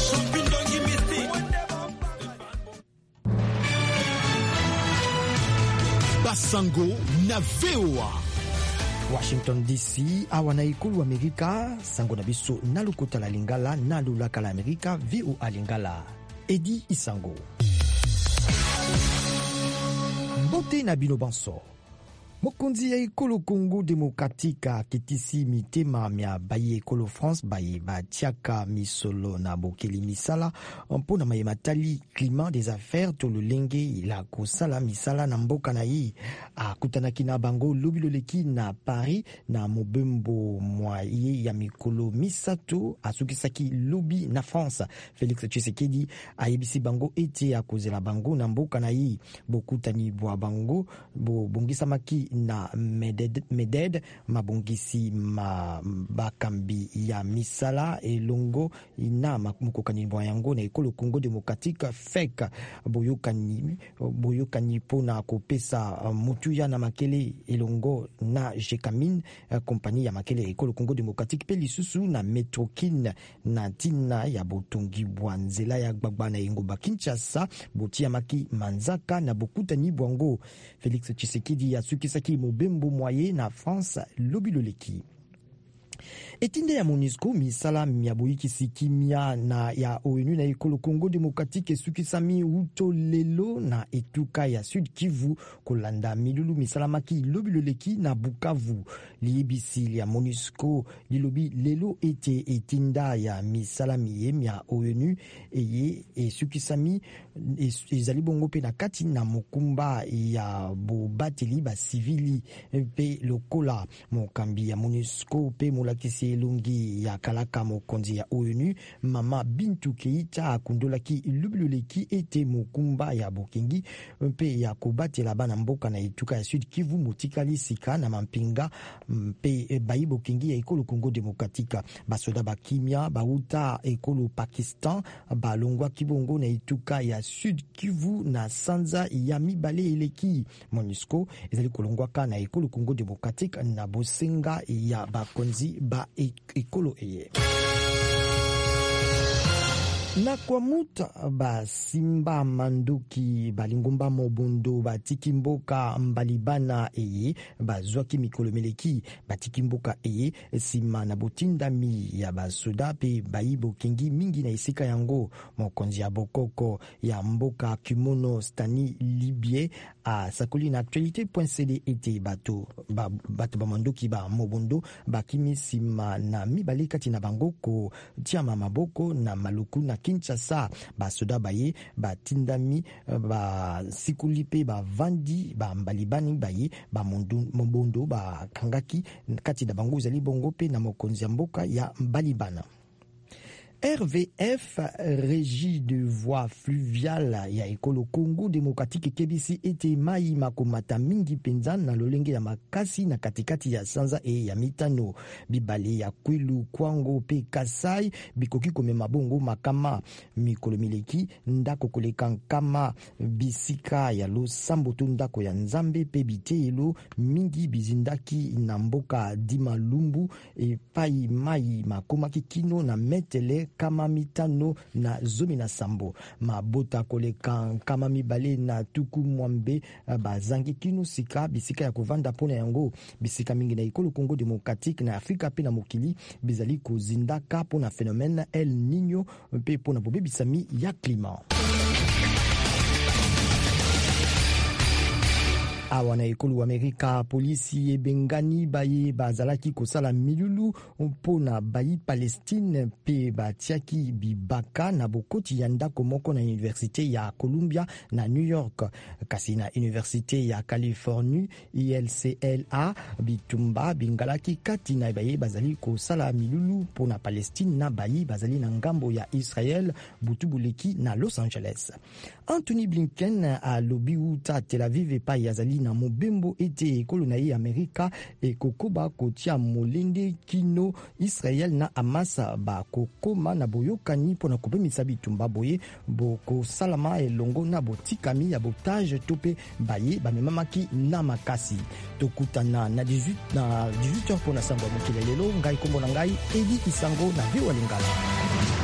Basango na VOA Washington DC awa na ikulu Amerika sango na biso na lokota la lingala na lulaka la Amerika VOA lingala Edi Isango Mbote na bino banso Mokonzi ya ekolo Congo Demokratika kitisi mitema mia baye ekolo France baye batiaka misolo na bokeli misala mpona mayematali climat des affaires to lolenge la kosala misala na mboka na ye akutanaki na bango lobi loleki na Paris na mobembo mwaye ya mikolo misato asukisaki lobi na France. Félix Tshisekedi ayebisi bango ete akozela bango na mboka na ye bokutani bwa bango bongisamaki na meded mabongisi bakambi ya misala elongo ina mukokani bwa yango na ekolo Congo Demokratika feka boyokani pona kopesa mutuya na makele elongo na Jekamin kompani ya makele ekolo Congo Demokratika pe lisusu na Metrokin na tina ya botongi bwa nzela ya gbagba na Engomba Kinshasa botia maki manzaka na bokutani bwango. Félix Tshisekedi asukisaki mobembo mwaye na France lobi loleki etinde ya MONUSCO misala miaboyikisi kimia na ya ONU na ekolo Congo Demokratike sukisami uto lelo na etuka ya Sud Kivu kolanda milulu misalamaki lobi loleki na Bukavu. Liebisi ya MONUSCO lilobi lelo ete etinda ya misalami ya ONU eye sukisami ezali bongo pe na kati na mokumba ya bobateli ba civili pe lokola mokambi ya MONUSCO pe molakisi elongi ya kalaka mokonzi ya ONU Mama Bintou Keita akundolaki lubiloleki ete mokumba ya bokengi pe ya kobatela bana mboka na etuka ya Sud Kivu motikali sika na mampinga pe bayi bokengi ya ekolo Congo Demokratika basoda bakimia bauta ekolo Pakistan balongwa kibongo na etuka ya Sud Kivu na sanza ya mibale eleki. MONUSCO ezali kolongwaka na ekolo Congo Demokratika na bosenga ya bakonzi ba ekolo eye. Na kwa muta ba simba manduki balingomba mobondo batiki mboka mbalibana eye bazwaki mikolo meleki batiki mboka eye sima na botindami ya basoda pe bayibo kengi mingi na esika yango. Mokonzi ya bokoko ya mboka Kimono Stani Libye a sakoli na actualité.cd ete bato ba manduki ba mobondo bakimi sima na mibale kati na bango ko tiama maboko na maluku na Kinshasa basoda baye batindami ba sikulipe ba vandi ba mbalibani baye ba mobondo ba kangaki kati na bango zali bongo pe na mokonzi ya mboka ya Mbalibana. RVF régie de voie fluviale ya ekolo Congo Demokratike kebisi ete mai makomata mingi penza na lolenge ya makasi na katikati ya sanza e ya mitano bibale ya Kwilu Kwango pe Kasai bikoki komema bongo makama mikolo mileki ndako koleka nkama bisika ya losambo to ndako ya nzambe pe bitelo mingi bizindaki na mboka Dimalumbu e pai mai makomaki kino na metele kama mitano na zomi na sambo mabota koleka kama mibale na tuku mwambe bazangi kinu sika bisika ya kovanda pona yango bisika mingi na ekolo Congo Demokratique na Afrika pe na mokili bizali kozindaka pona phénomène El Niño pe pona bobebisami ya climat. Awa na ekolo Amerika polisi ebengani baye bazalaki kosala milulu mpona bayi Palestine pe batiaki bibaka na bokoti ya ndako moko na Université ya Columbia na New York kasi na Université ya Californie ILCLA bitumba bingalaki kati na baye bazali kosala milulu mpona Palestine na bayi bazali na ngambo ya Israel butubuleki na Los Angeles. Anthony Blinken a lobi uta Tel Aviv epai yazali na mobembo ete ekolo na ye Amerika ekokoba kotia molende kino Israel na Hamas ba kokoma na boyokani pona kopemisa bitumba boye boko salama elongo na botikami ya botage tope baye bamemamaki na makasi tokutana na 18h pona sango mokile lelo ngai kombo na ngai Edi Isango na VOA Lingala.